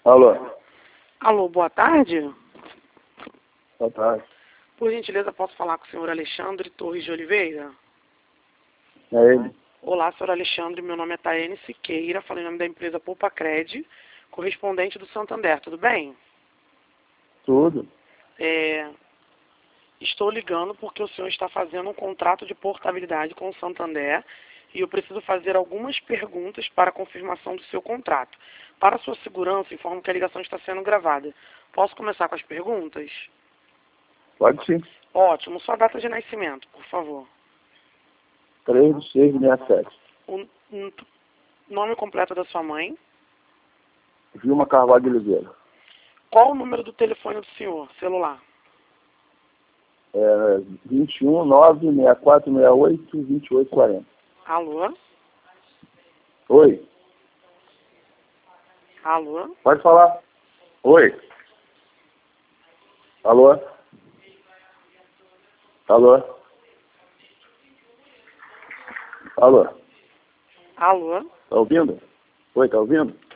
Alô. Alô, boa tarde. Boa tarde. Por gentileza, posso falar com o senhor Alexandre Torres de Oliveira? É ele? Olá, senhor Alexandre, meu nome é Taene Siqueira, falei em nome da empresa Poupacred, correspondente do Santander, tudo bem? Tudo. Estou ligando porque o senhor está fazendo um contrato de portabilidade com o Santander e eu preciso fazer algumas perguntas para a confirmação do seu contrato. Para sua segurança, informo que a ligação está sendo gravada. Posso começar com as perguntas? Pode sim. Ótimo. Sua data de nascimento, por favor. 3/6/67. O nome completo da sua mãe. Vilma Carvalho de Oliveira. Qual o número do telefone do senhor, celular? 21 96468 2840. Alô? Oi. Alô? Pode falar. Oi. Alô? Alô? Alô? Alô? Tá ouvindo? Oi, tá ouvindo?